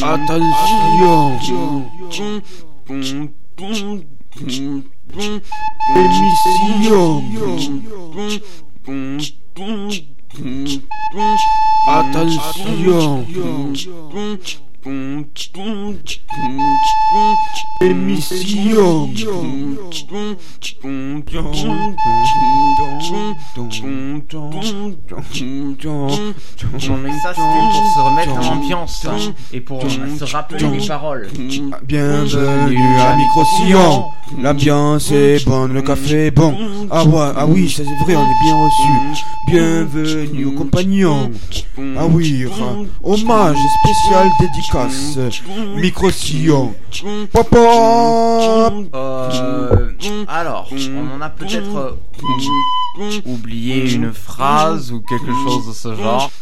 Attention. Émission. Attention. Émission. Ça c'était pour se remettre en ambiance et pour se rappeler des paroles. Bienvenue à Micro-Sillon. L'ambiance est bonne, le café est bon. Ah oui, ça c'est vrai, on est bien reçu. Bienvenue aux compagnons. Ah oui, hommage spécial dédicace. Micro-Sillon. Papa. Alors, on en a peut-être oublié une phrase ou quelque chose de ce genre.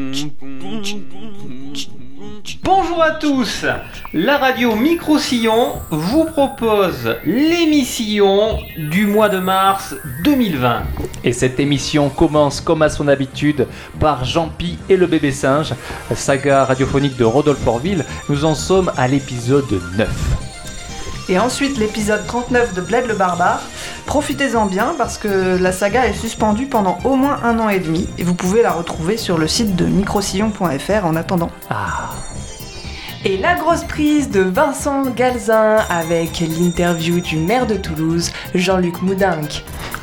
Bonjour à tous, la radio Micro-Sillon vous propose l'émission du mois de mars 2020. Et cette émission commence comme à son habitude par Jean-Pi et le bébé singe, saga radiophonique de Rodolphe Orville. Nous en sommes à l'épisode 9. Et ensuite l'épisode 39 de Bled le Barbare. Profitez-en bien parce que la saga est suspendue pendant au moins 1 an et demi et vous pouvez la retrouver sur le site de microsillon.fr en attendant. Et la grosse prise de Vincent Galzin avec l'interview du maire de Toulouse, Jean-Luc Moudinque.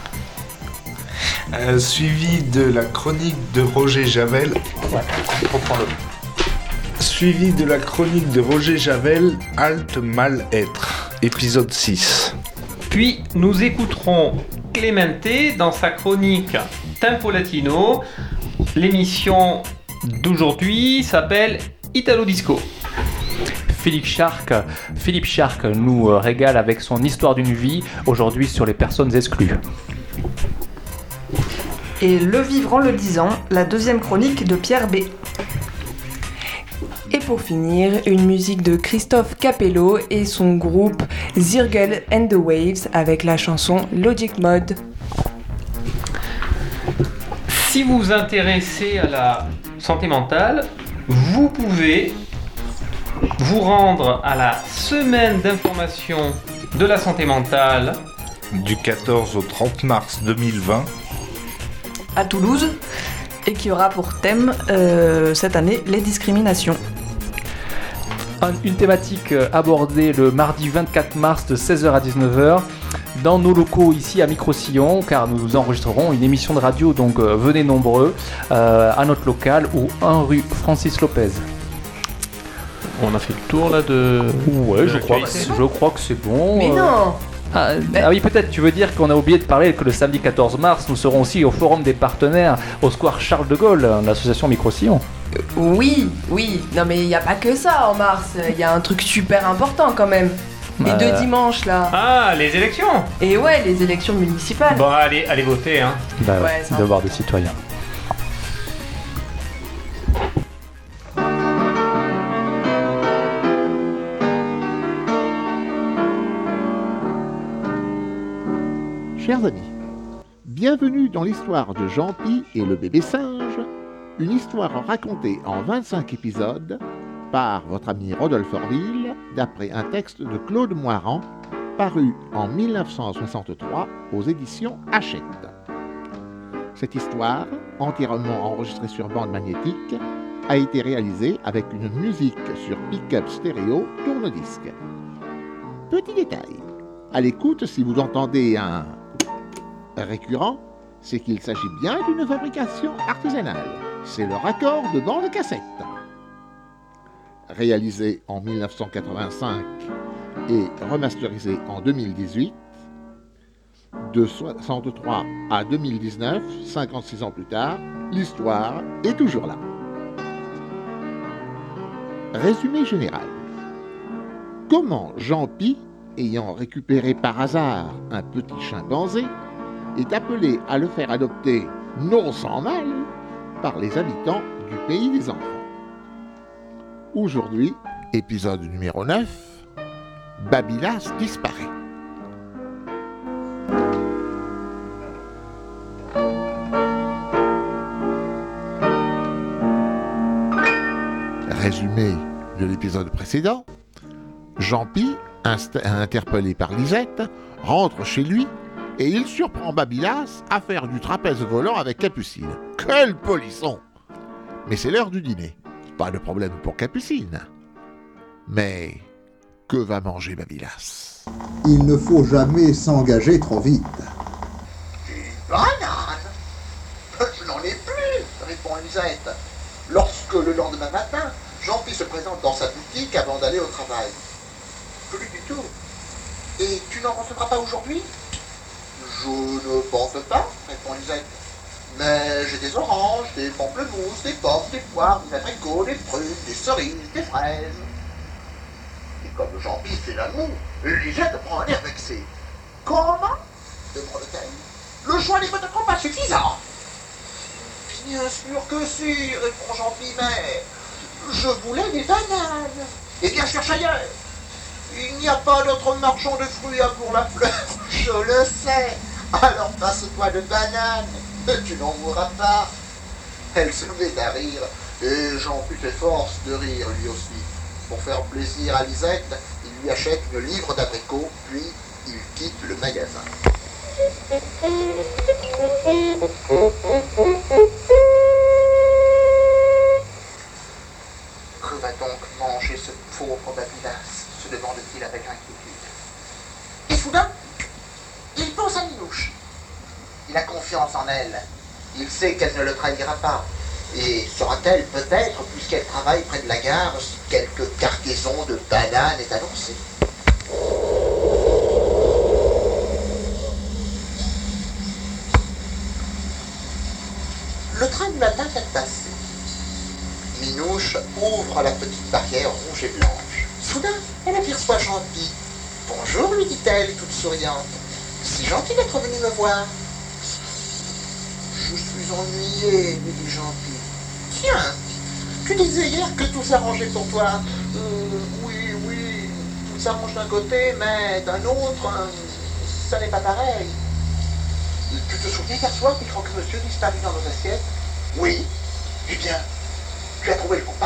Suivi de la chronique de Roger Javel. Reprends-le. Suivi de la chronique de Roger Javel, Halte Mal-être, épisode 6. Puis nous écouterons Clemente dans sa chronique Tempo Latino. L'émission d'aujourd'hui s'appelle Italo Disco. Philippe Charc nous régale avec son histoire d'une vie, aujourd'hui sur les personnes exclues. Et Le Vivre en le disant, la deuxième chronique de Pierre B. Et pour finir, une musique de Christophe Capello et son groupe Zirgel and the Waves avec la chanson Logic Mode. Si vous vous intéressez à la santé mentale, vous pouvez vous rendre à la semaine d'information de la santé mentale Du 14 au 30 mars 2020. À Toulouse, et qui aura pour thème cette année les discriminations. Une thématique abordée le mardi 24 mars de 16h à 19h dans nos locaux ici à Micro-Sillon, car nous enregistrerons une émission de radio, donc venez nombreux à notre local ou 1 rue Francis Lopez. On a fait le tour là de... Ouais, je crois que c'est bon. Mais non. Ah oui, peut-être, tu veux dire qu'on a oublié de parler que le samedi 14 mars, nous serons aussi au Forum des partenaires au Square Charles de Gaulle, l'association Micro-Sillon. Oui, non mais il n'y a pas que ça en mars, il y a un truc super important quand même. Les 2 dimanches là. Ah, les élections. Et ouais, les élections municipales. Bon, allez voter, hein. Bah ouais, Ouais, ça. devoir de citoyen. Chers amis, bienvenue dans l'histoire de Jean-Pi et le bébé singe, une histoire racontée en 25 épisodes par votre ami Rodolphe Orville, d'après un texte de Claude Moirand, paru en 1963 aux éditions Hachette. Cette histoire, entièrement enregistrée sur bande magnétique, a été réalisée avec une musique sur pick-up stéréo tourne-disque. Petit détail, à l'écoute, si vous entendez un récurrent, c'est qu'il s'agit bien d'une fabrication artisanale. C'est le raccord de bande cassette. Réalisé en 1985 et remasterisé en 2018, de 63 à 2019, 56 ans plus tard, l'histoire est toujours là. Résumé général. Comment Jean-Pi, ayant récupéré par hasard un petit chimpanzé, est appelé à le faire adopter, non sans mal, par les habitants du pays des enfants. Aujourd'hui, épisode numéro 9, Babylas disparaît. Résumé de l'épisode précédent, Jean-Pi, interpellé par Lisette, rentre chez lui et il surprend Babylas à faire du trapèze volant avec Capucine. Quel polisson! Mais c'est l'heure du dîner. Pas de problème pour Capucine. Mais que va manger Babylas? Il ne faut jamais s'engager trop vite. Banane! Je n'en ai plus, répond Lisette. Lorsque le lendemain matin, Jean-Pi se présente dans sa boutique avant d'aller au travail. Plus du tout. Et tu n'en recevras pas aujourd'hui? Je ne pense pas, répond Lisette. Mais j'ai des oranges, des pamplemousses, des pommes, des poires, des abricots, des prunes, des cerises, des fraises. Et comme Jean-Pi fait l'amour, Lisette prend un air vexé. Comment? demande-t-elle. Le choix n'est peut-être pas suffisant. Bien sûr que si, répond Jean-Pi, mais je voulais des bananes. Eh bien, cherche ailleurs. Il n'y a pas d'autre marchand de fruits à Bourg-la-Fleur. Je le sais. Alors passe-toi de bananes. Tu n'en mourras pas. Elle se met à rire, et Jean-Pi s'efforce de rire lui aussi. Pour faire plaisir à Lisette, il lui achète une livre d'abricots, puis il quitte le magasin. Que va donc manger ce pauvre Babylas, se demande-t-il avec inquiétude. Et soudain, il pense à Minouche. Il a confiance en elle. Il sait qu'elle ne le trahira pas. Et sera-t-elle peut-être, puisqu'elle travaille près de la gare, si quelque cargaison de bananes est annoncée? Le train du matin vient de passer. Minouche ouvre la petite barrière rouge et blanche. Soudain, elle aperçoit Jean-Pi. « Bonjour, lui dit-elle, toute souriante. C'est gentil d'être venu me voir. » « Je suis ennuyée, lui dit Jean-Pi. »« Tiens, tu disais hier que tout s'arrangeait pour toi. Oui, tout s'arrange d'un côté, mais d'un autre, ça n'est pas pareil. Tu te souviens hier soir du croque-monsieur disparu dans nos assiettes? Oui. Eh bien, tu as trouvé le coupable? »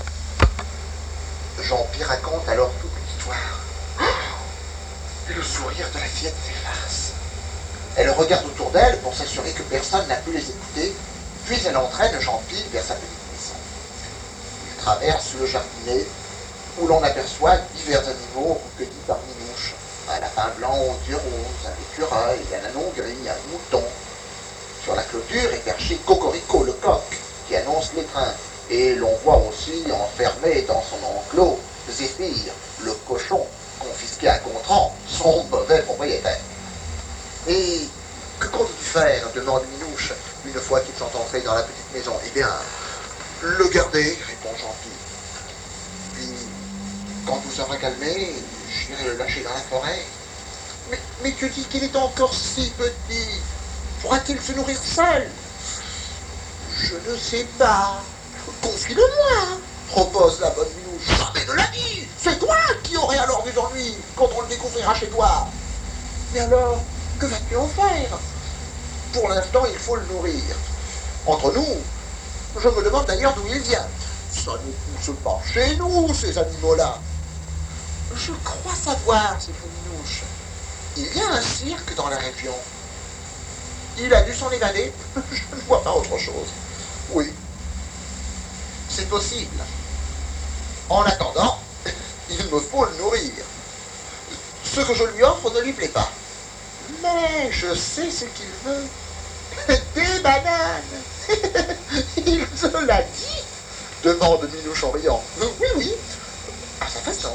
Jean-Pi raconte alors toute l'histoire. Et le sourire de la fillette s'efface. Elle regarde autour d'elle pour s'assurer que personne n'a pu les écouter, puis elle entraîne Jean-Pi vers sa petite maison. Il traverse le jardinet, où l'on aperçoit divers animaux recueillis par Minouche. Un lapin blanc aux yeux roses, un écureuil, un anon gris, un mouton. Sur la clôture est perché Cocorico, le coq, qui annonce les trains. Et l'on voit aussi enfermé dans son enclos Zéphyr, le cochon, confisqué à Gontran, son mauvais propriétaire. Et que comptes-tu faire? Demande Minouche, une fois qu'ils sont entrés dans la petite maison. Eh bien, le garder, répond Jean-Pi. Puis, quand tout sera calmé, j'irai le lâcher dans la forêt. Mais tu dis qu'il est encore si petit. Pourra-t-il se nourrir seul? Je ne sais pas. Confie-le-moi, propose la bonne Minouche. Jamais de la vie. C'est toi qui aurais alors des ennuis quand on le découvrira chez toi. Mais alors, que vas-tu en faire? Pour l'instant, il faut le nourrir. Entre nous, je me demande d'ailleurs d'où il vient. Ça ne pousse pas chez nous, ces animaux-là. Je crois savoir, c'est Minouche. Il y a un cirque dans la région. Il a dû s'en évader. Je ne vois pas autre chose. Oui, c'est possible. En attendant, il me faut le nourrir. Ce que je lui offre ne lui plaît pas. Mais je sais ce qu'il veut. Des bananes. Il te l'a dit? Demande Minouche en riant. Oui, à sa façon.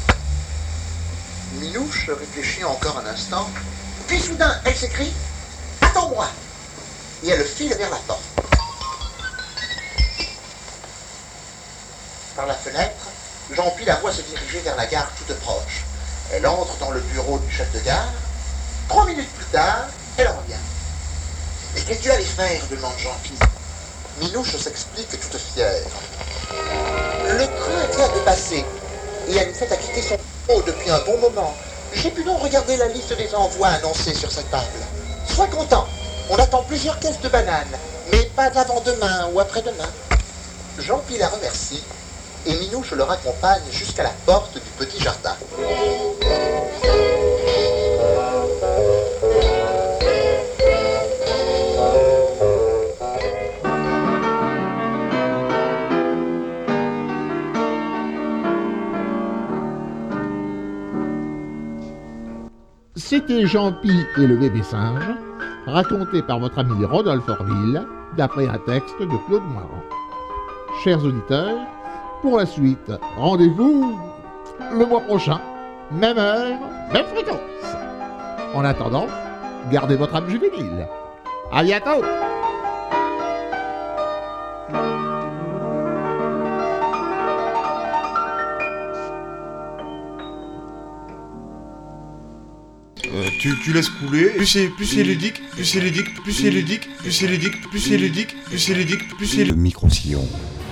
Minouche réfléchit encore un instant, puis soudain, elle s'écrie « Attends-moi !» et elle file vers la porte. Par la fenêtre, Jean-Pi la voit se diriger vers la gare toute proche. Elle entre dans le bureau du chef de gare. 3 minutes plus tard, elle revient. « Et qu'est-ce que tu allais faire ?» demande Jean-Pi. Minouche s'explique toute fière. Le train vient de passer et elle fait à quitter son bureau depuis un bon moment. J'ai pu donc regarder la liste des envois annoncés sur cette table. Sois content, on attend plusieurs caisses de bananes, mais pas avant demain ou après-demain. Jean-Pi la remercie et Minou, je le raccompagne jusqu'à la porte du petit jardin. C'était Jean-Pi et le bébé singe, raconté par votre ami Rodolphe Orville, d'après un texte de Claude Moirand. Chers auditeurs, pour la suite, rendez-vous le mois prochain, même heure, même fréquence. En attendant, gardez votre âme juvénile. À bientôt! Tu laisses couler, plus c'est ludique, plus c'est ludique, plus c'est ludique, plus c'est ludique, plus c'est ludique, plus c'est ludique, plus c'est Le micro-sillon.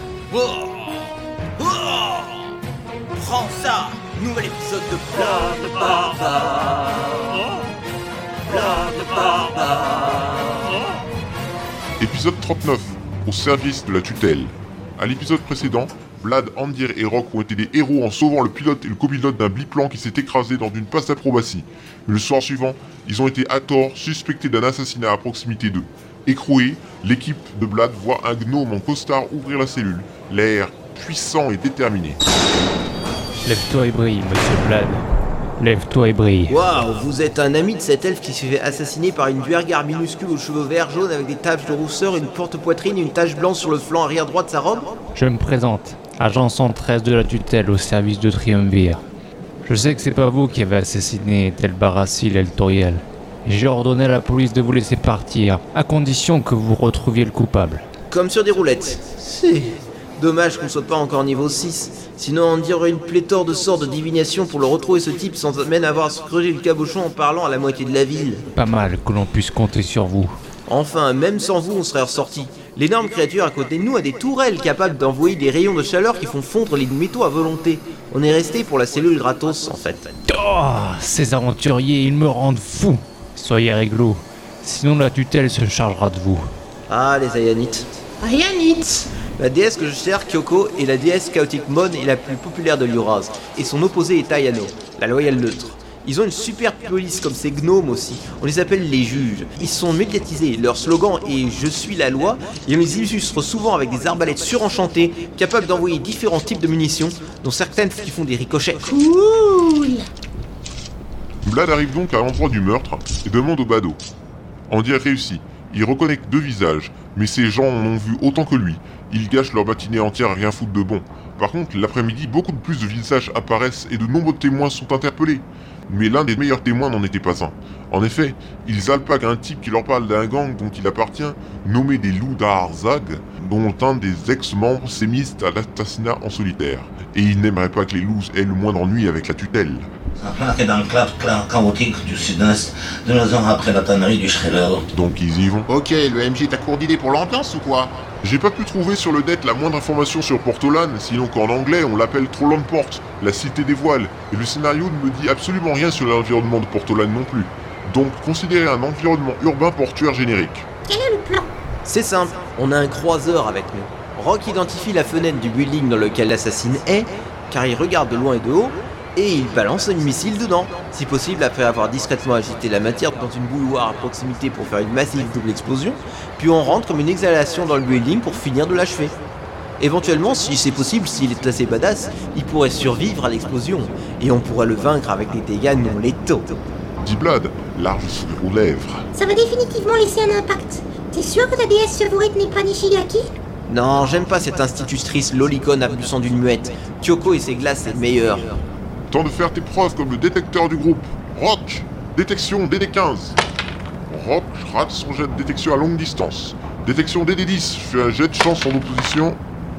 Prends ça, nouvel épisode de Blague Barbare. Blague Barbare. Épisode 39, au service de la tutelle. À l'épisode précédent, Vlad, Andir et Rock ont été des héros en sauvant le pilote et le copilote d'un biplan qui s'est écrasé dans une passe d'acrobatie. Mais le soir suivant, ils ont été à tort suspectés d'un assassinat à proximité d'eux. Écroués, l'équipe de Vlad voit un gnome en costard ouvrir la cellule, l'air puissant et déterminé. Lève-toi et brille, monsieur Vlad. Lève-toi et brille. Waouh, vous êtes un ami de cet elfe qui s'est fait assassiner par une duergare minuscule aux cheveux verts jaunes avec des taches de rousseur, une porte-poitrine et une tache blanche sur le flanc arrière droit de sa robe? Je me présente, agent 113 de la tutelle au service de Triumvir. Je sais que c'est pas vous qui avez assassiné Tel Barassil El Toriel. J'ai ordonné à la police de vous laisser partir, à condition que vous retrouviez le coupable. Comme sur des roulettes. C'est dommage qu'on soit pas encore niveau 6. Sinon on dirait une pléthore de sorts de divination pour le retrouver ce type sans même avoir creusé le cabochon en parlant à la moitié de la ville. Pas mal que l'on puisse compter sur vous. Enfin, même sans vous, on serait ressorti. L'énorme créature à côté de nous a des tourelles capables d'envoyer des rayons de chaleur qui font fondre les métaux à volonté. On est resté pour la cellule gratos, en fait. Oh, ces aventuriers, ils me rendent fou. Soyez réglo, sinon la tutelle se chargera de vous. Ah, les Ayanites. Ayanites! La déesse que je sers, Kyoko, est la déesse Chaotic Mon et la plus populaire de l'Uraz. Et son opposé est Ayano, la loyale neutre. Ils ont une super police comme ces gnomes aussi. On les appelle les juges. Ils sont médiatisés. Leur slogan est « Je suis la loi » et on les illustre souvent avec des arbalètes surenchantées capables d'envoyer différents types de munitions, dont certaines qui font des ricochets. Cool! Vlad arrive donc à l'endroit du meurtre et demande au badaud. Andir réussit. Il reconnaît que 2 visages, mais ces gens en ont vu autant que lui. Ils gâchent leur matinée entière à rien foutre de bon. Par contre, l'après-midi, beaucoup de plus de visages apparaissent et de nombreux témoins sont interpellés. Mais l'un des meilleurs témoins n'en était pas un. En effet, ils alpaguent un type qui leur parle d'un gang dont il appartient, nommé des Loups d'Arzag, dont un des ex-membres s'est mis à l'assassinat en solitaire. Et ils n'aimeraient pas que les loups aient le moindre ennui avec la tutelle. Implanté dans le clan chaotique du sud-est, 2 ans après la tannerie du Schreller. Donc ils y vont. Ok, le MJ t'a court d'idées pour l'ambiance ou quoi? J'ai pas pu trouver sur le net la moindre information sur Portolan, sinon qu'en anglais on l'appelle Trollonport, la cité des voiles, et le scénario ne me dit absolument rien sur l'environnement de Portolan non plus. Donc considérez un environnement urbain portuaire générique. Quel est le plan? C'est simple, on a un croiseur avec nous. Rock identifie la fenêtre du building dans lequel l'assassine est, car il regarde de loin et de haut, et il balance un missile dedans. Si possible, après avoir discrètement agité la matière dans une bouilloire à proximité pour faire une massive double explosion, puis on rentre comme une exhalation dans le building pour finir de l'achever. Éventuellement, si c'est possible, s'il est assez badass, il pourrait survivre à l'explosion, et on pourrait le vaincre avec des dégâts non létaux. Dit Vlad, large sourire aux lèvres. Ça va définitivement laisser un impact. T'es sûr que la déesse favorite n'est pas Nishigaki? Non, j'aime pas cette institutrice lolicone abusant d'une muette. Kyoko et ses glaces, c'est le meilleur. Temps de faire tes preuves comme le détecteur du groupe. Rock, détection DD15. Rock rate son jet de détection à longue distance. Détection DD10, fais un jet de chance en opposition.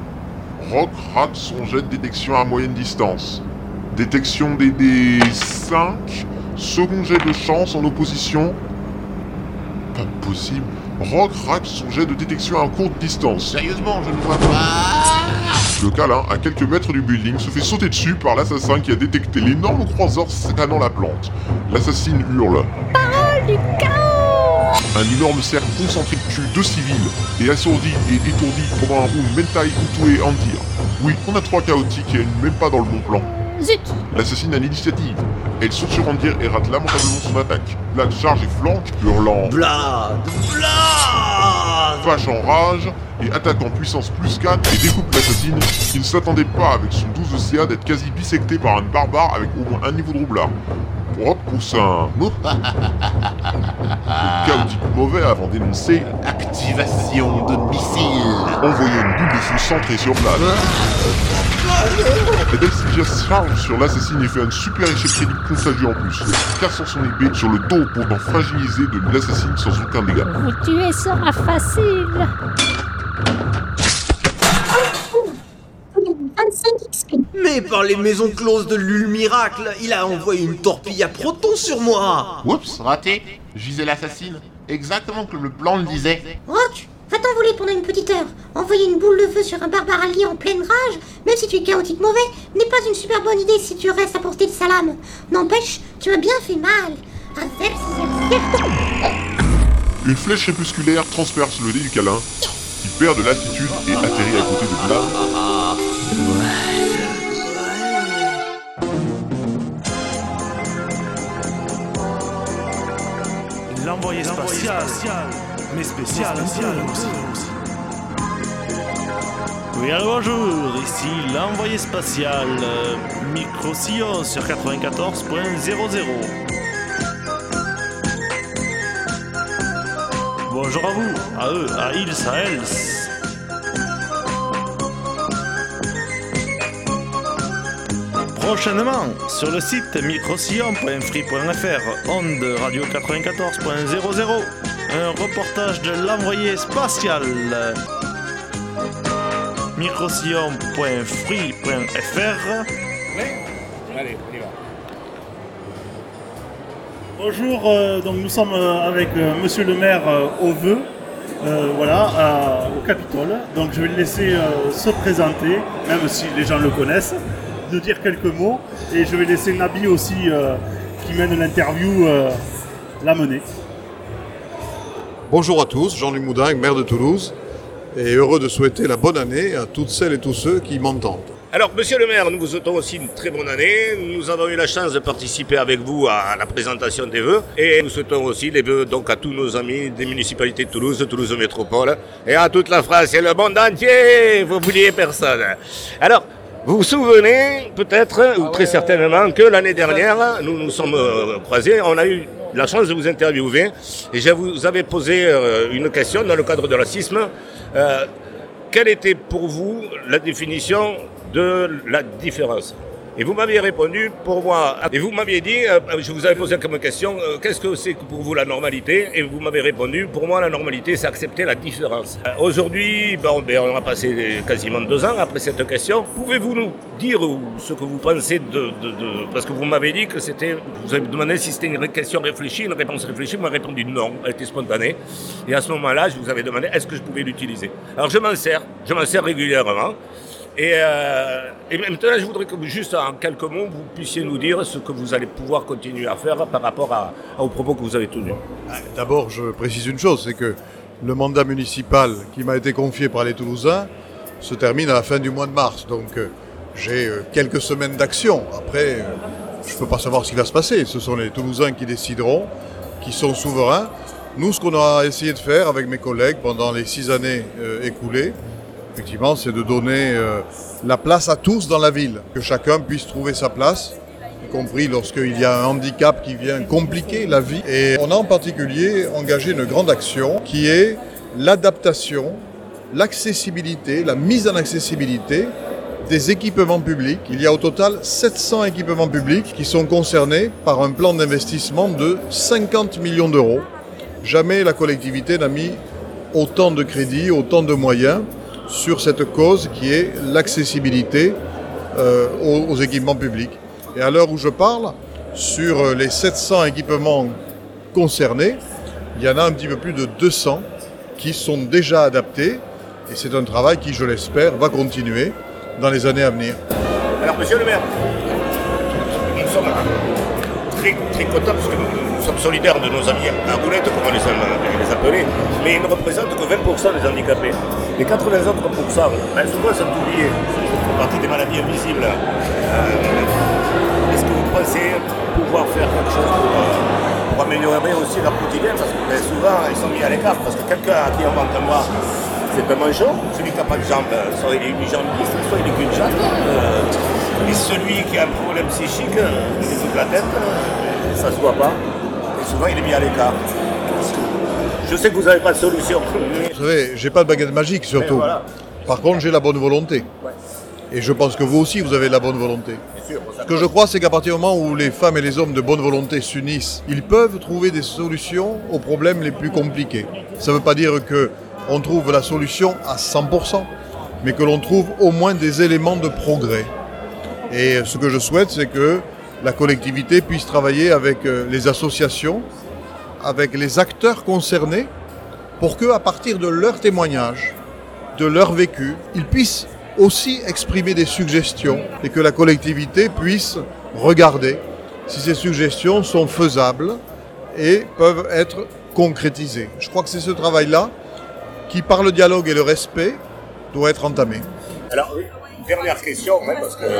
Rock rate son jet de détection à moyenne distance. Détection DD5, second jet de chance en opposition. Pas possible. Rock rate son jet de détection à courte distance. Sérieusement, je ne vois pas. Le câlin, à quelques mètres du building, se fait sauter dessus par l'assassin qui a détecté l'énorme croiseur scannant la plante. L'assassine hurle. Parole du chaos! Un énorme cercle concentrique tue 2 civils et assourdi et étourdi pendant un round Mentai Utue Andir. Oui, on a 3 chaotiques et elle n'est même pas dans le bon plan. Zut! L'assassine a l'initiative. Elle saute sur Andir et rate lamentablement son attaque. Vlad charge et flanque, hurlant Vlad! Vache en rage et attaque en puissance plus 4 et découpe l'assassine qui ne s'attendait pas avec son 12 CA d'être quasi bisecté par un barbare avec au moins un niveau de roublard. Hop, poussin. Le chaotique mauvais avant d'énoncer Activation de missile. envoyer une boule de feu centrée sur Vlad. Et Delcidia charge sur l'assassine et fait un super échec critique contagieux en plus, cassant son épée sur le dos pour en fragiliser de l'assassine sans aucun dégât. Vous tuer sera facile. 25 XP. Mais par les maisons closes de l'Ul Miracle, il a envoyé une torpille à proton sur moi. Oups, raté. Je visais l'assassine. Exactement comme le plan le disait. Rock, va t'envoler pendant une petite heure. Envoyer une boule de feu sur un barbare allié en pleine rage, même si tu es chaotique mauvais, n'est pas une super bonne idée si tu restes à portée de salam. N'empêche, tu m'as bien fait mal. Une flèche crépusculaire transperce le dé du câlin, qui perd de l'altitude et atterrit à côté de Vlad. L'envoyé spatial, mais spécial aussi. Oui, alors bonjour, ici l'envoyé spatial, Micro-Sillon sur 94.00. Bonjour à vous, à eux, à ils, à elles. Prochainement, sur le site microsillon.free.fr, onde radio 94.00, un reportage de l'envoyé spatial. Microsillon.free.fr. Allez, on y va. Bonjour, donc nous sommes avec Monsieur le maire au Vœu, au Capitole. Donc je vais le laisser se présenter, même si les gens le connaissent, de dire quelques mots. Et je vais laisser Nabi aussi, qui mène l'interview, la mener. Bonjour à tous, Jean-Louis Moudin, maire de Toulouse, et heureux de souhaiter la bonne année à toutes celles et tous ceux qui m'entendent. Alors, monsieur le maire, nous vous souhaitons aussi une très bonne année. Nous avons eu la chance de participer avec vous à la présentation des vœux. Et nous souhaitons aussi les vœux donc à tous nos amis des municipalités de Toulouse Métropole, et à toute la France et le monde entier. Vous n'oubliez personne. Alors, vous vous souvenez peut-être, ou très certainement, que l'année dernière, nous nous sommes croisés, on a eu la chance de vous interviewer, et je vous avais posé une question dans le cadre de la CISM. Quelle était pour vous la définition de la différence? Et vous m'aviez répondu, pour moi, et vous m'aviez dit, je vous avais posé comme question, qu'est-ce que c'est pour vous la normalité? Et vous m'avez répondu, pour moi la normalité c'est accepter la différence. Aujourd'hui, on a passé quasiment 2 ans après cette question. Pouvez-vous nous dire ce que vous pensez parce que vous m'avez dit que c'était, vous avez demandé si c'était une question réfléchie, une réponse réfléchie, vous m'avez répondu non, elle était spontanée. Et à ce moment-là, je vous avais demandé, est-ce que je pouvais l'utiliser? Alors je m'en sers régulièrement. Et maintenant, je voudrais que juste en quelques mots, vous puissiez nous dire ce que vous allez pouvoir continuer à faire par rapport aux propos que vous avez tenus. D'abord, je précise une chose, c'est que le mandat municipal qui m'a été confié par les Toulousains se termine à la fin du mois de mars. Donc, j'ai quelques semaines d'action. Après, je ne peux pas savoir ce qui va se passer. Ce sont les Toulousains qui décideront, qui sont souverains. Nous, ce qu'on a essayé de faire avec mes collègues pendant les 6 années écoulées, effectivement, c'est de donner la place à tous dans la ville, que chacun puisse trouver sa place, y compris lorsqu'il y a un handicap qui vient compliquer la vie. Et on a en particulier engagé une grande action qui est l'adaptation, l'accessibilité, la mise en accessibilité des équipements publics. Il y a au total 700 équipements publics qui sont concernés par un plan d'investissement de 50 millions d'euros. Jamais la collectivité n'a mis autant de crédits, autant de moyens sur cette cause qui est l'accessibilité aux équipements publics. Et à l'heure où je parle, sur les 700 équipements concernés, il y en a un petit peu plus de 200 qui sont déjà adaptés, et c'est un travail qui, je l'espère, va continuer dans les années à venir. Alors, monsieur le maire, nous sommes très, très contents parce que nous sommes solidaires de nos amis à roulettes, comme on les appelait, mais ils ne représentent que 20% des handicapés. Les 80 autres pourcents, souvent sont oubliés, ils font partie des maladies invisibles. Est-ce que vous pensez pouvoir faire quelque chose pour améliorer aussi leur quotidien? Parce que souvent ils sont mis à l'écart, parce que quelqu'un à qui on manque un bras, c'est un manchon, celui qui n'a pas de jambe, soit il est unijambiste, soit il est qu'une jambe. Et celui qui a un problème psychique, il est toute la tête, ça se voit pas. Et souvent il est mis à l'écart. Je sais que vous n'avez pas de solution. Vous savez, j'ai pas de baguette magique surtout. Voilà. Par contre, j'ai la bonne volonté. Ouais. Et je pense que vous aussi, vous avez la bonne volonté. Sûr, ce que je crois, c'est qu'à partir du moment où les femmes et les hommes de bonne volonté s'unissent, ils peuvent trouver des solutions aux problèmes les plus compliqués. Ça ne veut pas dire qu'on trouve la solution à 100%, mais que l'on trouve au moins des éléments de progrès. Et ce que je souhaite, c'est que la collectivité puisse travailler avec les associations, avec les acteurs concernés, pour qu'à partir de leurs témoignages, de leur vécu, ils puissent aussi exprimer des suggestions et que la collectivité puisse regarder si ces suggestions sont faisables et peuvent être concrétisées. Je crois que c'est ce travail-là qui, par le dialogue et le respect, doit être entamé. Alors, dernière question, parce que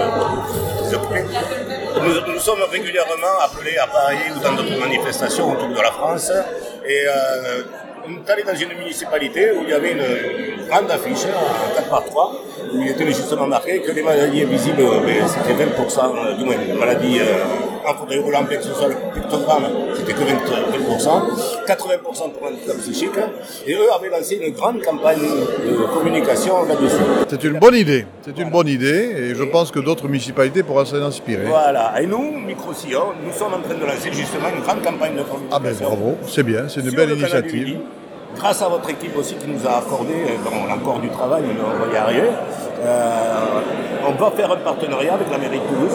nous sommes régulièrement appelés à Paris ou dans d'autres manifestations autour de la France. Et on est allé dans une municipalité où il y avait une grande affiche en 4x3 où il était justement marqué que les maladies invisibles, c'était 20%, du moins les maladies en fauteuil roulant, plexosol, pictogramme, c'était que 20%, 80% pour handicap psychique. Et eux avaient lancé une grande campagne de communication là-dessus. C'est une bonne idée et je pense que d'autres municipalités pourront s'en inspirer. Voilà, et nous, Micro-Sillon, nous sommes en train de lancer justement une grande campagne de communication. Ah ben bravo, c'est bien, c'est une belle initiative. Grâce à votre équipe aussi qui nous a accordé, on a encore du travail, mais on va y arriver. On va faire un partenariat avec la mairie de Toulouse.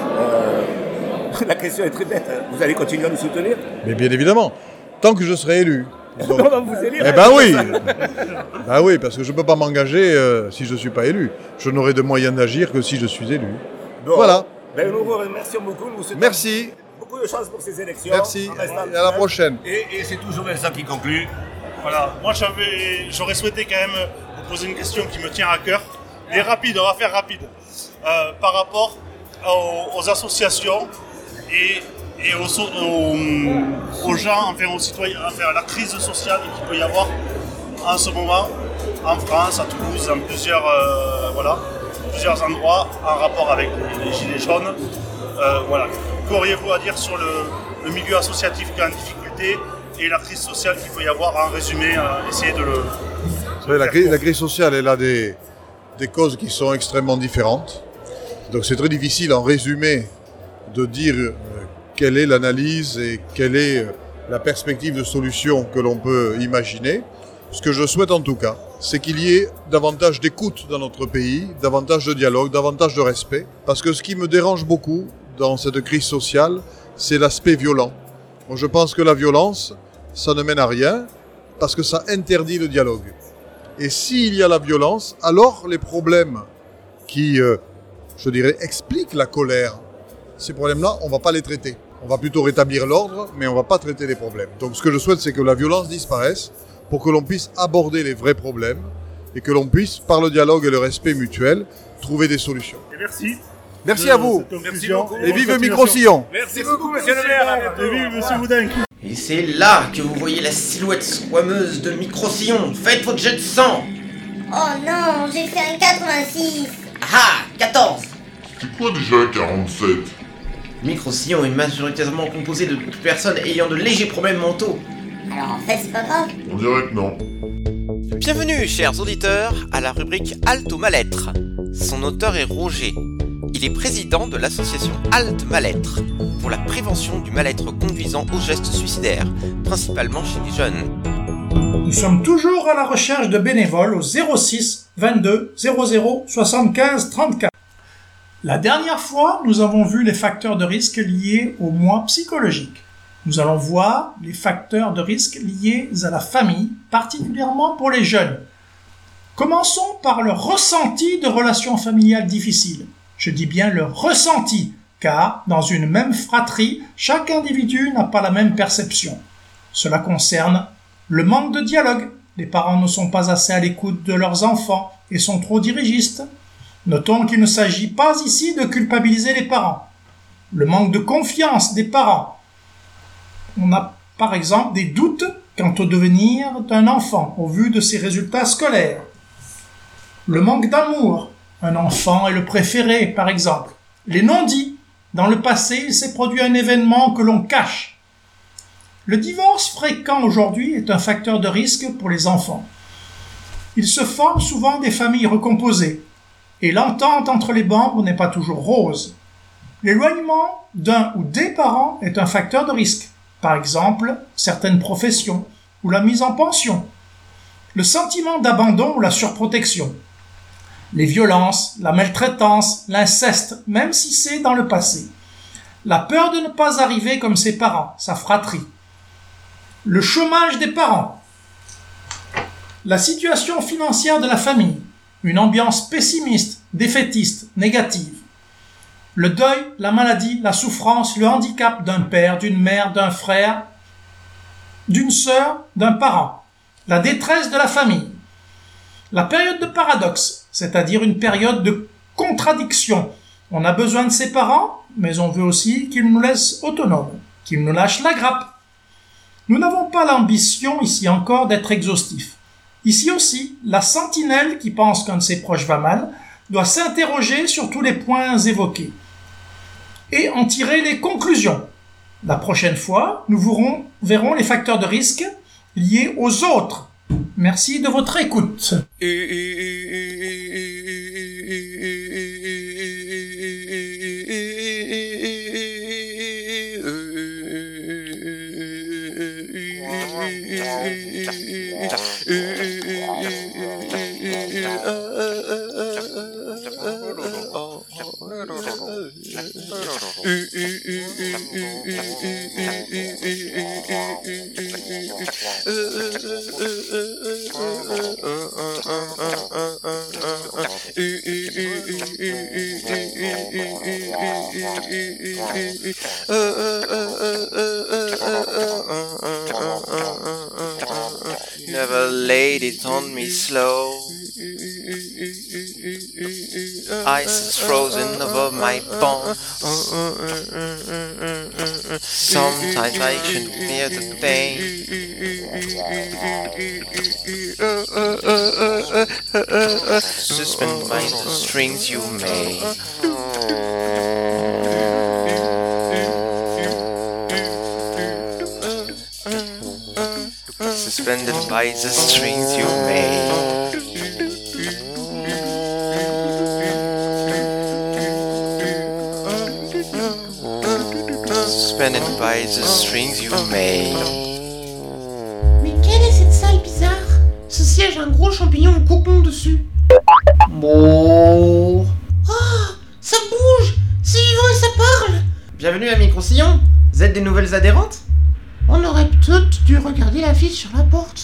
La question est très bête, vous allez continuer à nous soutenir? Mais bien évidemment, tant que je serai élu. Donc, on va vous élire. Eh ben oui. Ben oui, parce que je ne peux pas m'engager si je ne suis pas élu. Je n'aurai de moyens d'agir que si je suis élu. Bon, voilà. Ben nous vous remercions beaucoup. Merci. Beaucoup de chance pour ces élections. Merci. Et à la prochaine. Et c'est toujours Vincent qui conclut. Voilà, moi j'aurais souhaité quand même vous poser une question qui me tient à cœur. Mais rapide, on va faire rapide. Par rapport aux associations et aux gens, enfin aux citoyens, enfin à la crise sociale qu'il peut y avoir en ce moment en France, à Toulouse, dans plusieurs endroits en rapport avec les gilets jaunes. Voilà. Qu'auriez-vous à dire sur le milieu associatif qui est en difficulté et la crise sociale qu'il peut y avoir, en résumé, essayer de le... Vous savez, la crise sociale, elle a des causes qui sont extrêmement différentes. Donc c'est très difficile en résumé de dire quelle est l'analyse et quelle est la perspective de solution que l'on peut imaginer. Ce que je souhaite en tout cas, c'est qu'il y ait davantage d'écoute dans notre pays, davantage de dialogue, davantage de respect. Parce que ce qui me dérange beaucoup dans cette crise sociale, c'est l'aspect violent. Moi, je pense que la violence, ça ne mène à rien parce que ça interdit le dialogue. Et s'il y a la violence, alors les problèmes qui, je dirais, expliquent la colère, ces problèmes-là, on ne va pas les traiter. On va plutôt rétablir l'ordre, mais on ne va pas traiter les problèmes. Donc ce que je souhaite, c'est que la violence disparaisse pour que l'on puisse aborder les vrais problèmes et que l'on puisse, par le dialogue et le respect mutuel, trouver des solutions. Et merci. Merci à vous. Merci beaucoup. Et vive Micro-Sillon. Merci beaucoup, monsieur le maire. Et vive monsieur Boudin. Et c'est là que vous voyez la silhouette squameuse de Micro-Sillon. Faites votre jet de sang. Oh non, j'ai fait un 86. Ah, 14. C'est quoi déjà 47? Micro-Sillon est majoritairement composé de personnes ayant de légers problèmes mentaux. Alors en fait, c'est pas grave. On dirait que non. Bienvenue, chers auditeurs, à la rubrique Halte au mal-être. Son auteur est Roger. Il est président de l'association Halte Mal-être pour la prévention du mal-être conduisant aux gestes suicidaires, principalement chez les jeunes. Nous sommes toujours à la recherche de bénévoles au 06 22 00 75 34. La dernière fois, nous avons vu les facteurs de risque liés au moi psychologique. Nous allons voir les facteurs de risque liés à la famille, particulièrement pour les jeunes. Commençons par le ressenti de relations familiales difficiles. Je dis bien le ressenti, car dans une même fratrie, chaque individu n'a pas la même perception. Cela concerne le manque de dialogue. Les parents ne sont pas assez à l'écoute de leurs enfants et sont trop dirigistes. Notons qu'il ne s'agit pas ici de culpabiliser les parents. Le manque de confiance des parents. On a par exemple des doutes quant au devenir d'un enfant au vu de ses résultats scolaires. Le manque d'amour. Un enfant est le préféré, par exemple. Les non-dits. Dans le passé, il s'est produit un événement que l'on cache. Le divorce fréquent aujourd'hui est un facteur de risque pour les enfants. Il se forme souvent des familles recomposées, et l'entente entre les membres n'est pas toujours rose. L'éloignement d'un ou des parents est un facteur de risque, par exemple certaines professions ou la mise en pension, le sentiment d'abandon ou la surprotection, les violences, la maltraitance, l'inceste, même si c'est dans le passé, la peur de ne pas arriver comme ses parents, sa fratrie, le chômage des parents, la situation financière de la famille, une ambiance pessimiste, défaitiste, négative, le deuil, la maladie, la souffrance, le handicap d'un père, d'une mère, d'un frère, d'une sœur, d'un parent, la détresse de la famille, la période de paradoxe, c'est-à-dire une période de contradiction. On a besoin de ses parents, mais on veut aussi qu'ils nous laissent autonomes, qu'ils nous lâchent la grappe. Nous n'avons pas l'ambition, ici encore, d'être exhaustifs. Ici aussi, la sentinelle qui pense qu'un de ses proches va mal doit s'interroger sur tous les points évoqués et en tirer les conclusions. La prochaine fois, nous verrons les facteurs de risque liés aux autres. Merci de votre écoute. Never laid it on me slow. Ice is frozen over my bones. Sometimes I can feel the pain. Suspend by the strings you made. Suspended by the strings you made. Suspended by the strings you made. Mais quelle est cette salle bizarre? Ce siège a un gros champignon au cocon dessus. Bon. Oh, ça bouge, c'est vivant et ça parle. Bienvenue à Micro-Sillon. Vous êtes des nouvelles adhérentes? On aurait peut-être dû regarder l'affiche sur la porte.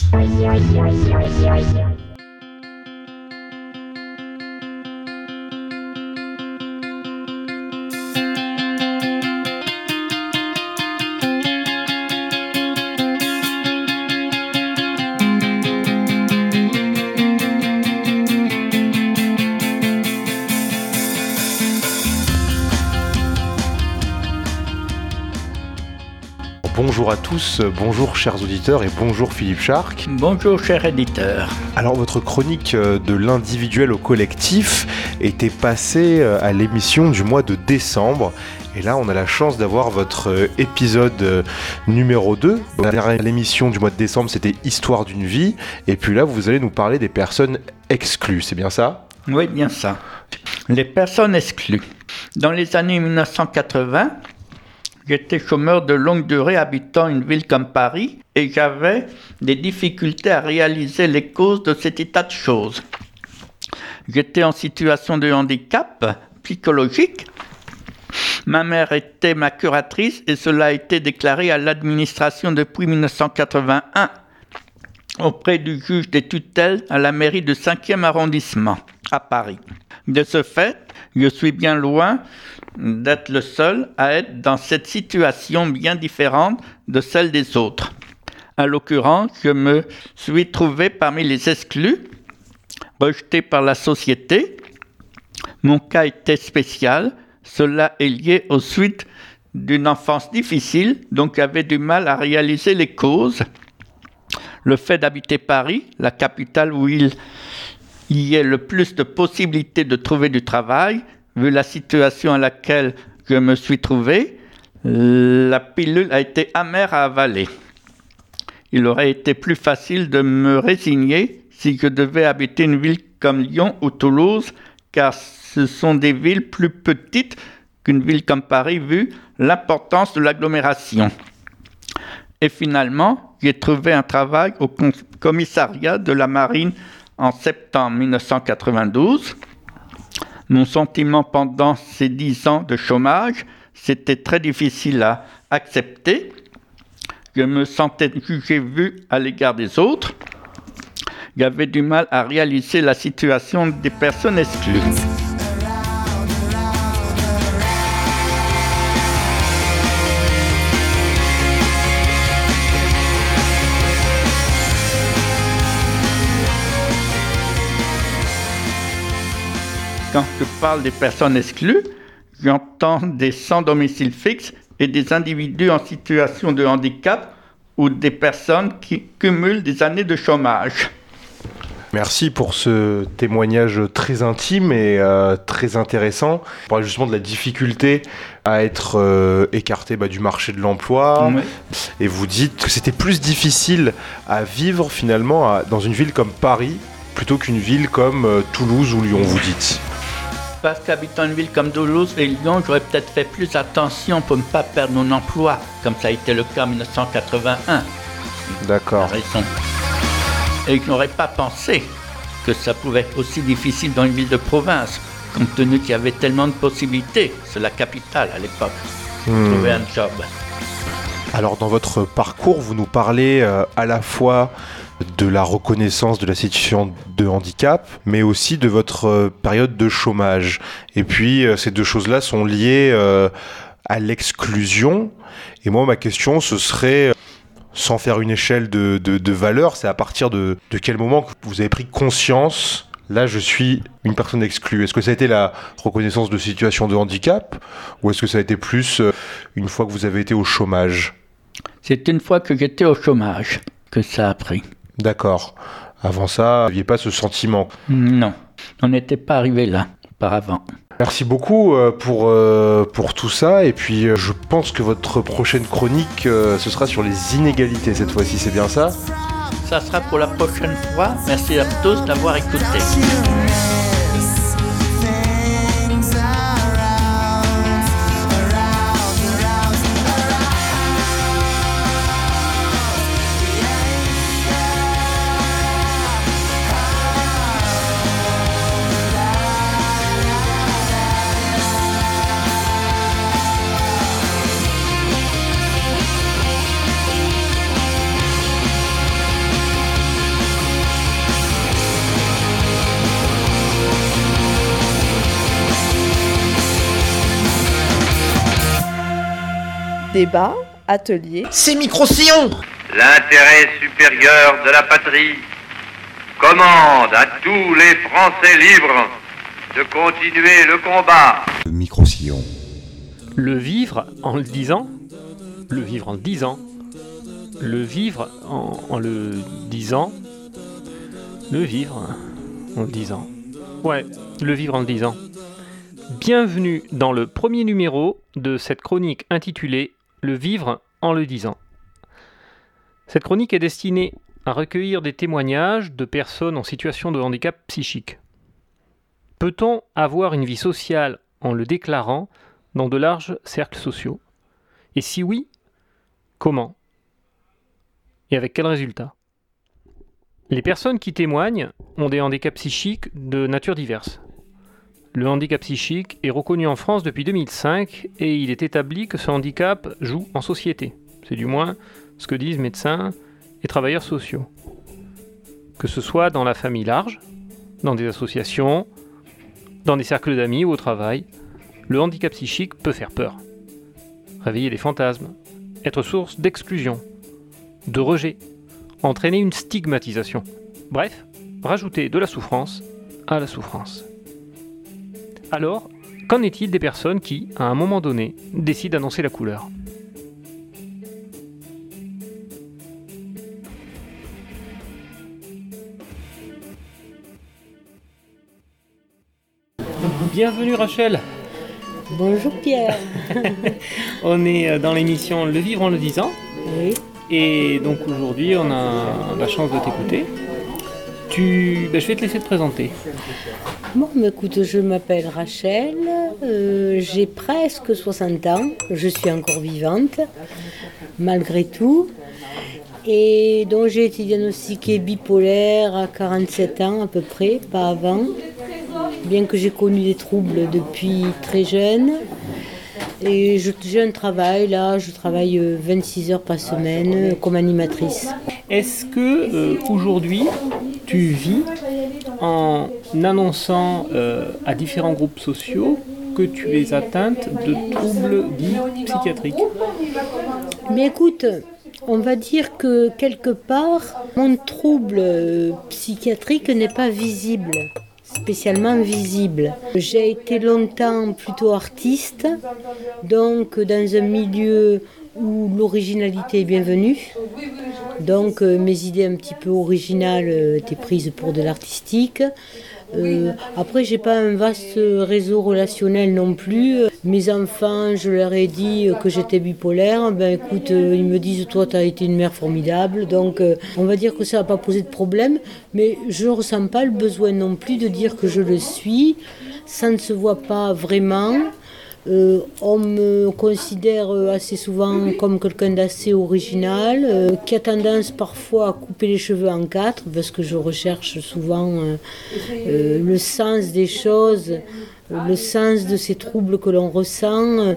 Bonjour à tous, bonjour chers auditeurs et bonjour Philippe Charc. Bonjour cher éditeur. Alors votre chronique de l'individuel au collectif était passée à l'émission du mois de décembre. Et là on a la chance d'avoir votre épisode numéro 2. La dernière émission du mois de décembre c'était Histoire d'une vie. Et puis là vous allez nous parler des personnes exclues, c'est bien ça ? Oui, bien ça. Les personnes exclues. Dans les années 1980, j'étais chômeur de longue durée habitant une ville comme Paris et j'avais des difficultés à réaliser les causes de cet état de choses. J'étais en situation de handicap psychologique. Ma mère était ma curatrice et cela a été déclaré à l'administration depuis 1981 auprès du juge des tutelles à la mairie de 5e arrondissement à Paris. De ce fait, je suis bien loin d'être le seul à être dans cette situation bien différente de celle des autres. En l'occurrence, je me suis trouvé parmi les exclus, rejetés par la société. Mon cas était spécial. Cela est lié aux suites d'une enfance difficile, donc j'avais du mal à réaliser les causes. Le fait d'habiter Paris, la capitale où il y ait le plus de possibilités de trouver du travail, vu la situation à laquelle je me suis trouvé, la pilule a été amère à avaler. Il aurait été plus facile de me résigner si je devais habiter une ville comme Lyon ou Toulouse, car ce sont des villes plus petites qu'une ville comme Paris, vu l'importance de l'agglomération. Et finalement, j'ai trouvé un travail au commissariat de la Marine en septembre 1992. Mon sentiment pendant ces 10 ans de chômage, c'était très difficile à accepter. Je me sentais jugé vu à l'égard des autres. J'avais du mal à réaliser la situation des personnes exclues. Quand je parle des personnes exclues, j'entends des sans domicile fixe et des individus en situation de handicap ou des personnes qui cumulent des années de chômage. Merci pour ce témoignage très intime et très intéressant. On parle justement de la difficulté à être écarté du marché de l'emploi. Oui. Et vous dites que c'était plus difficile à vivre finalement dans une ville comme Paris plutôt qu'une ville comme Toulouse ou Lyon, vous dites. Parce qu'habitant une ville comme Toulouse et Lyon, j'aurais peut-être fait plus attention pour ne pas perdre mon emploi, comme ça a été le cas en 1981. D'accord. Et je n'aurais pas pensé que ça pouvait être aussi difficile dans une ville de province, compte tenu qu'il y avait tellement de possibilités. C'est la capitale à l'époque, de trouver un job. Alors dans votre parcours, vous nous parlez à la fois de la reconnaissance de la situation de handicap, mais aussi de votre période de chômage. Et puis ces deux choses-là sont liées à l'exclusion. Et moi, ma question, ce serait, sans faire une échelle de valeur, c'est à partir de quel moment que vous avez pris conscience, là je suis une personne exclue. Est-ce que ça a été la reconnaissance de situation de handicap, ou est-ce que ça a été plus une fois que vous avez été au chômage ? C'est une fois que j'étais au chômage que ça a pris. D'accord. Avant ça, vous n'aviez pas ce sentiment ? Non, on n'était pas arrivé là, auparavant. Merci beaucoup pour tout ça. Et puis, je pense que votre prochaine chronique, ce sera sur les inégalités cette fois-ci, c'est bien ça ? Ça sera pour la prochaine fois. Merci à tous d'avoir écouté. Débat, atelier. C'est Micro-Sillon. L'intérêt supérieur de la patrie commande à tous les Français libres de continuer le combat. Micro-Sillon. Le vivre en le disant, le vivre en le disant, le vivre en le disant, le vivre en le disant. Ouais, le vivre en le disant. Bienvenue dans le premier numéro de cette chronique intitulée « Le vivre en le disant ». Cette chronique est destinée à recueillir des témoignages de personnes en situation de handicap psychique. Peut-on avoir une vie sociale en le déclarant dans de larges cercles sociaux ? Et si oui, comment ? Et avec quels résultats ? Les personnes qui témoignent ont des handicaps psychiques de nature diverse. Le handicap psychique est reconnu en France depuis 2005 et il est établi que ce handicap joue en société. C'est du moins ce que disent médecins et travailleurs sociaux. Que ce soit dans la famille large, dans des associations Dans des cercles d'amis ou au travail, le handicap psychique peut faire peur. Réveiller les fantasmes, être source d'exclusion, de rejet, entraîner une stigmatisation. Bref, rajouter de la souffrance à la souffrance. Alors, qu'en est-il des personnes qui, à un moment donné, décident d'annoncer la couleur ? Bienvenue Rachel. Bonjour Pierre. On est dans l'émission Le Vivre en le disant. Oui. Et donc aujourd'hui on a la chance de t'écouter. Je vais te laisser te présenter. Bon, écoute, je m'appelle Rachel, j'ai presque 60 ans, je suis encore vivante, malgré tout. Et donc j'ai été diagnostiquée bipolaire à 47 ans à peu près, pas avant. Bien que j'ai connu des troubles depuis très jeune. Et j'ai un travail, là, je travaille 26 heures par semaine comme animatrice. Est-ce que aujourd'hui, tu vis en annonçant à différents groupes sociaux que tu es atteinte de troubles dits psychiatriques ? Mais écoute, on va dire que quelque part, mon trouble psychiatrique n'est pas visible. Spécialement visible. J'ai été longtemps plutôt artiste, donc dans un milieu où l'originalité est bienvenue. Donc mes idées un petit peu originales étaient prises pour de l'artistique. Après, j'ai pas un vaste réseau relationnel non plus. Mes enfants, je leur ai dit que j'étais bipolaire. Ben écoute, ils me disent toi, tu as été une mère formidable. Donc, on va dire que ça n'a pas posé de problème. Mais je ne ressens pas le besoin non plus de dire que je le suis. Ça ne se voit pas vraiment. On me considère assez souvent comme quelqu'un d'assez original, qui a tendance parfois à couper les cheveux en quatre, parce que je recherche souvent le sens des choses, le sens de ces troubles que l'on ressent.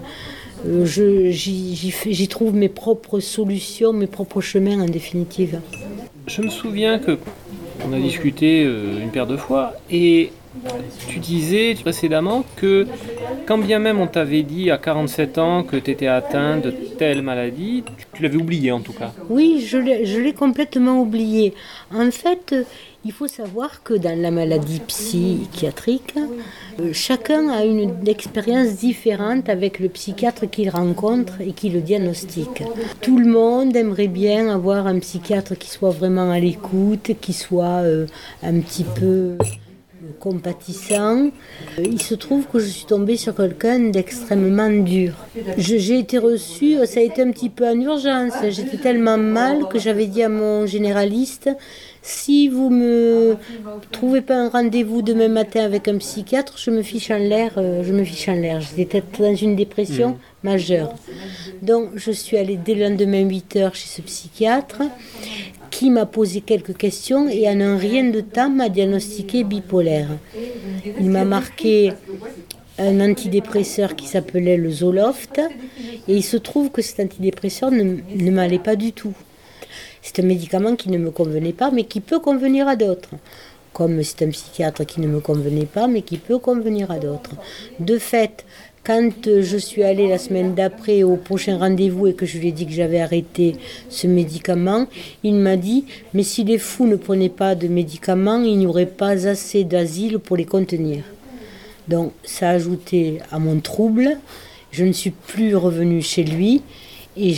J'y trouve mes propres solutions, mes propres chemins en définitive. Je me souviens qu'on a discuté une paire de fois et tu disais précédemment que quand bien même on t'avait dit à 47 ans que tu étais atteint de telle maladie, tu l'avais oublié en tout cas. Oui, je l'ai complètement oublié. En fait, il faut savoir que dans la maladie psychiatrique, chacun a une expérience différente avec le psychiatre qu'il rencontre et qui le diagnostique. Tout le monde aimerait bien avoir un psychiatre qui soit vraiment à l'écoute, qui soit un petit peu compatissant. Il se trouve que je suis tombée sur quelqu'un d'extrêmement dur. J'ai été reçue, ça a été un petit peu en urgence. J'étais tellement mal que j'avais dit à mon généraliste, si vous me trouvez pas un rendez-vous demain matin avec un psychiatre, je me fiche en l'air. J'étais dans une dépression majeure. Donc je suis allée dès le lendemain 8h chez ce psychiatre qui m'a posé quelques questions et en un rien de temps m'a diagnostiqué bipolaire. Il m'a marqué un antidépresseur qui s'appelait le Zoloft et il se trouve que cet antidépresseur ne m'allait pas du tout. C'est un médicament qui ne me convenait pas mais qui peut convenir à d'autres. Comme c'est un psychiatre qui ne me convenait pas mais qui peut convenir à d'autres. De fait, quand je suis allée la semaine d'après au prochain rendez-vous et que je lui ai dit que j'avais arrêté ce médicament, il m'a dit « Mais si les fous ne prenaient pas de médicaments, il n'y aurait pas assez d'asile pour les contenir. » Donc ça a ajouté à mon trouble. Je ne suis plus revenue chez lui et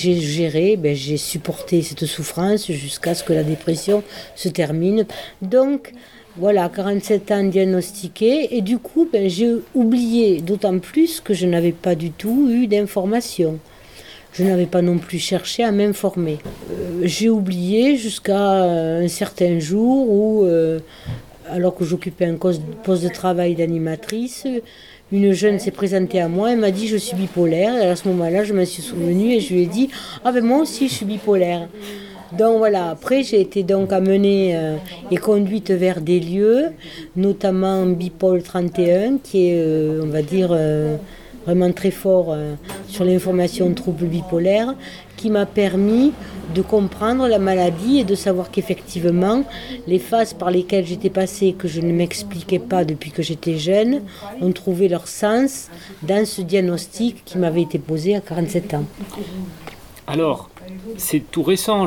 j'ai supporté cette souffrance jusqu'à ce que la dépression se termine. Donc, voilà, 47 ans diagnostiqués et du coup, j'ai oublié d'autant plus que je n'avais pas du tout eu d'informations. Je n'avais pas non plus cherché à m'informer. J'ai oublié jusqu'à un certain jour où, alors que j'occupais un poste de travail d'animatrice, une jeune s'est présentée à moi et m'a dit « je suis bipolaire ». Et à ce moment-là, je me suis souvenue et je lui ai dit « ah ben moi aussi je suis bipolaire ». Donc voilà, après j'ai été donc amenée et conduite vers des lieux, notamment Bipol 31, qui est, on va dire, vraiment très fort sur l'information trouble bipolaire, qui m'a permis de comprendre la maladie et de savoir qu'effectivement, les phases par lesquelles j'étais passée, que je ne m'expliquais pas depuis que j'étais jeune, ont trouvé leur sens dans ce diagnostic qui m'avait été posé à 47 ans. Alors, c'est tout récent,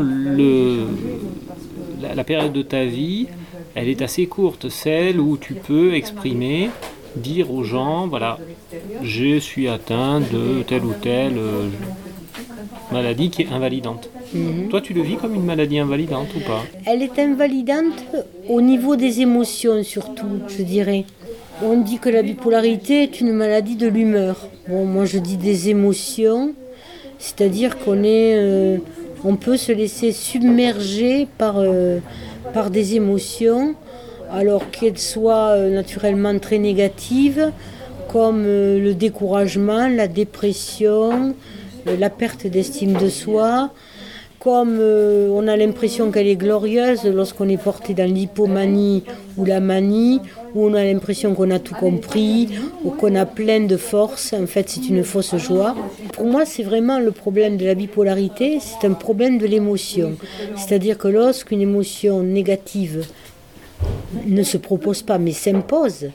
la période de ta vie, elle est assez courte, celle où tu peux exprimer, dire aux gens, voilà, je suis atteint de telle ou telle maladie qui est invalidante. Toi, tu le vis comme une maladie invalidante ou pas? Elle est invalidante au niveau des émotions surtout, je dirais. On dit que la bipolarité est une maladie de l'humeur. Bon, moi je dis des émotions, c'est-à-dire on peut se laisser submerger par des émotions, alors qu'elles soient naturellement très négatives, comme le découragement, la dépression, la perte d'estime de soi, comme on a l'impression qu'elle est glorieuse lorsqu'on est porté dans l'hypomanie ou la manie, où on a l'impression qu'on a tout compris, ou qu'on a plein de force. En fait, c'est une fausse joie. Pour moi, c'est vraiment le problème de la bipolarité, c'est un problème de l'émotion. C'est-à-dire que lorsqu'une émotion négative ne se propose pas, mais s'impose,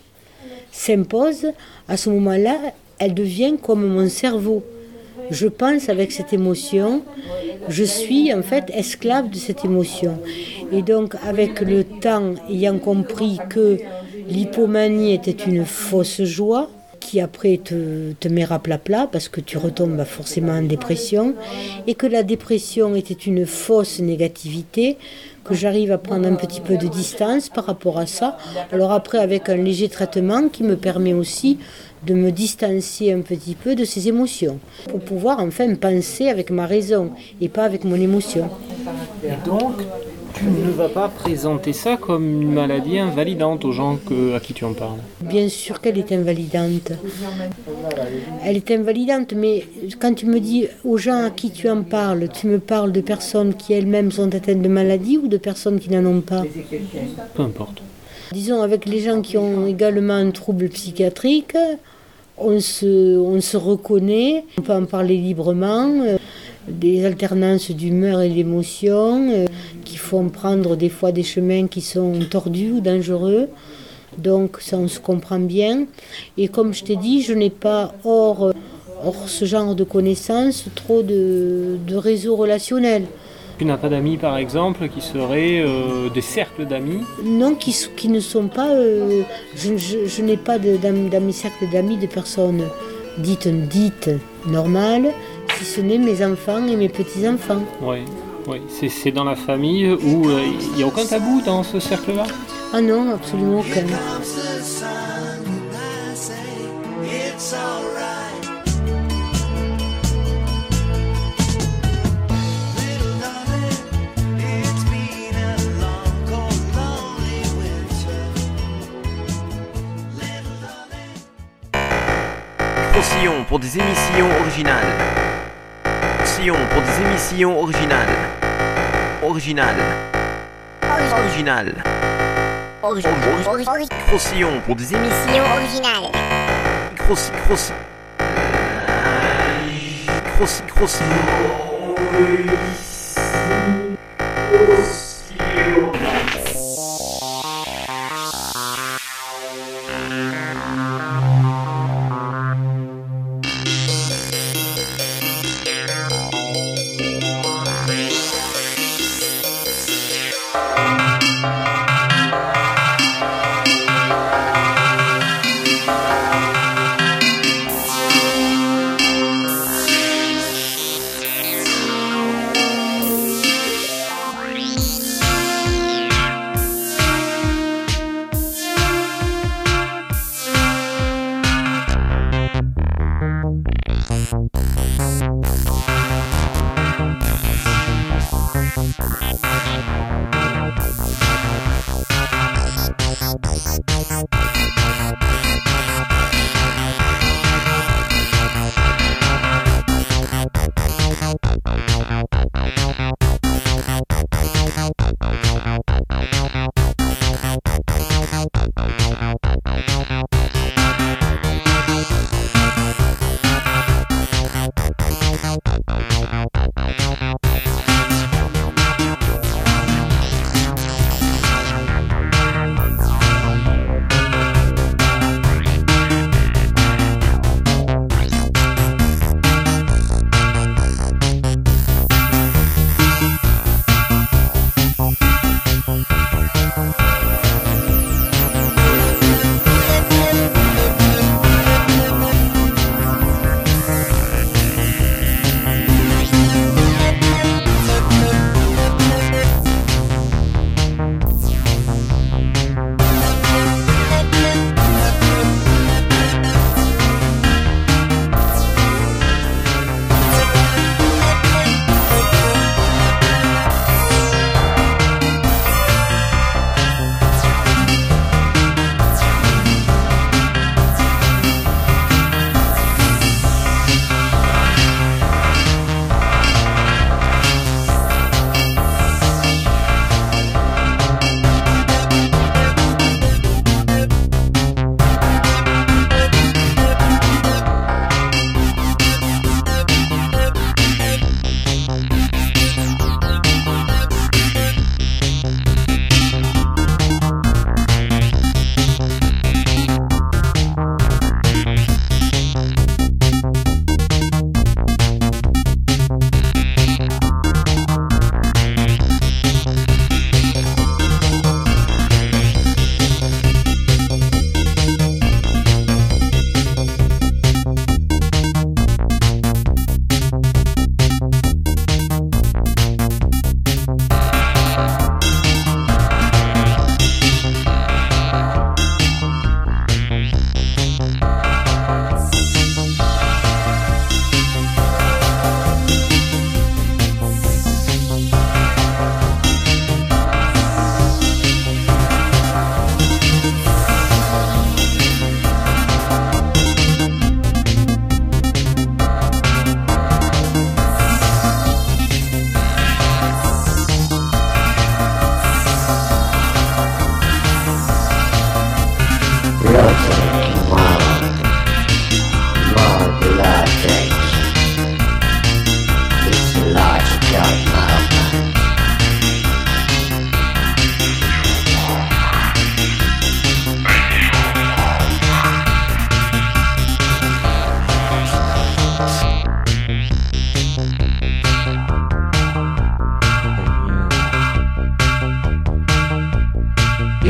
à ce moment-là, elle devient comme mon cerveau. Je pense avec cette émotion, je suis en fait esclave de cette émotion. Et donc avec le temps, ayant compris que l'hypomanie était une fausse joie, qui après te met à plat parce que tu retombes forcément en dépression, et que la dépression était une fausse négativité, que j'arrive à prendre un petit peu de distance par rapport à ça. Alors après, avec un léger traitement qui me permet aussi de me distancier un petit peu de ces émotions, pour pouvoir enfin penser avec ma raison et pas avec mon émotion. Et donc, tu ne vas pas présenter ça comme une maladie invalidante aux gens à qui tu en parles? Bien sûr qu'elle est invalidante. Elle est invalidante, mais quand tu me dis aux gens à qui tu en parles, tu me parles de personnes qui elles-mêmes sont atteintes de maladies ou de personnes qui n'en ont pas? Peu importe. Disons, avec les gens qui ont également un trouble psychiatrique, on se reconnaît, on peut en parler librement, des alternances d'humeur et d'émotion qui font prendre des fois des chemins qui sont tordus ou dangereux. Donc ça, on se comprend bien. Et comme je t'ai dit, je n'ai pas, hors ce genre de connaissances, trop de réseaux relationnels. Tu n'as pas d'amis, par exemple, qui seraient des cercles d'amis? Non, qui ne sont pas... je n'ai pas dans mes cercles d'amis de personnes dites normales, si ce n'est mes enfants et mes petits-enfants. Oui. C'est dans la famille où il n'y a aucun tabou dans ce cercle-là? Ah non, absolument aucun. Sillon pour des émissions originales. Sillon pour des émissions originales. Original. Micro-sillon pour des émissions originales.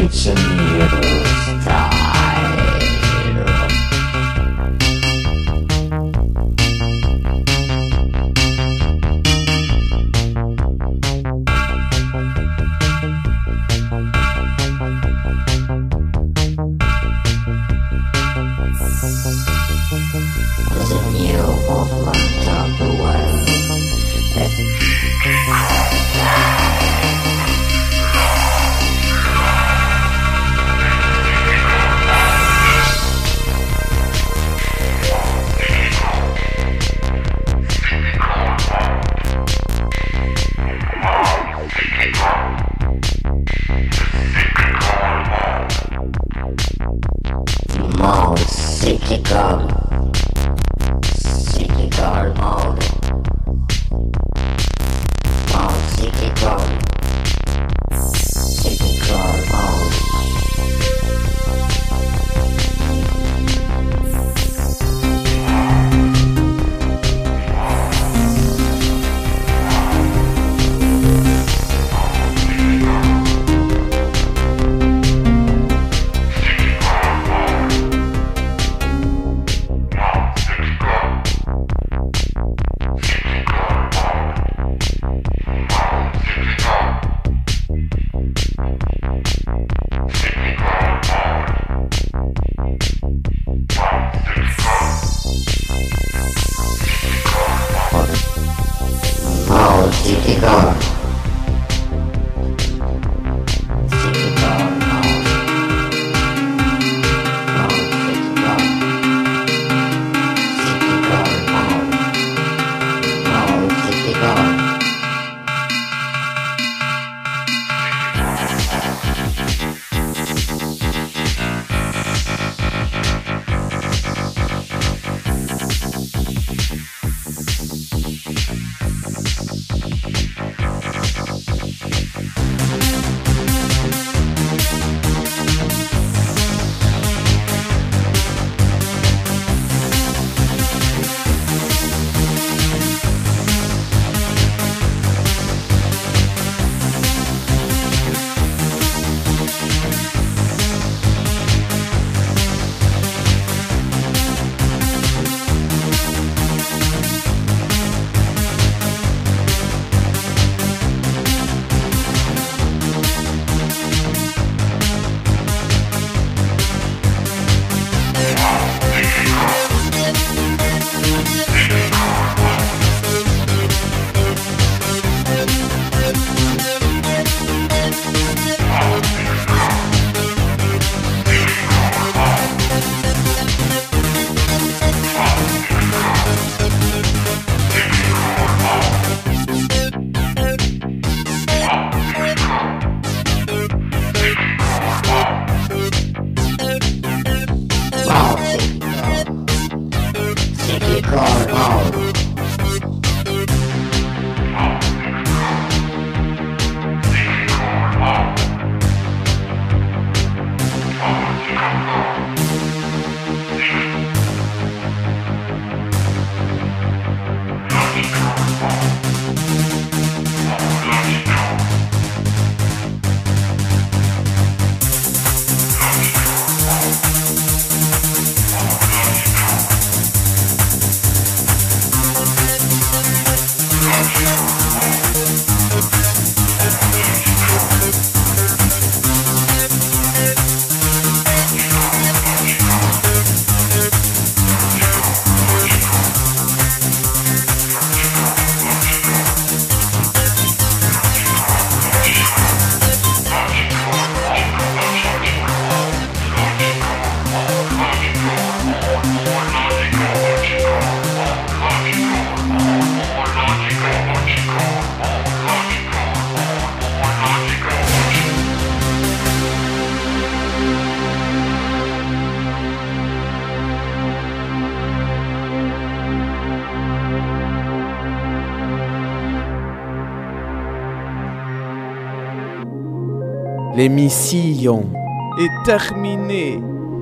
L'émission est terminée.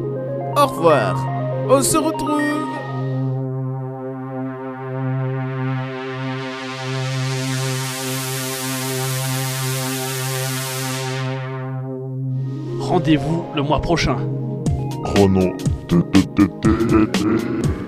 Au revoir. On se retrouve. Rendez-vous le mois prochain. Chrono.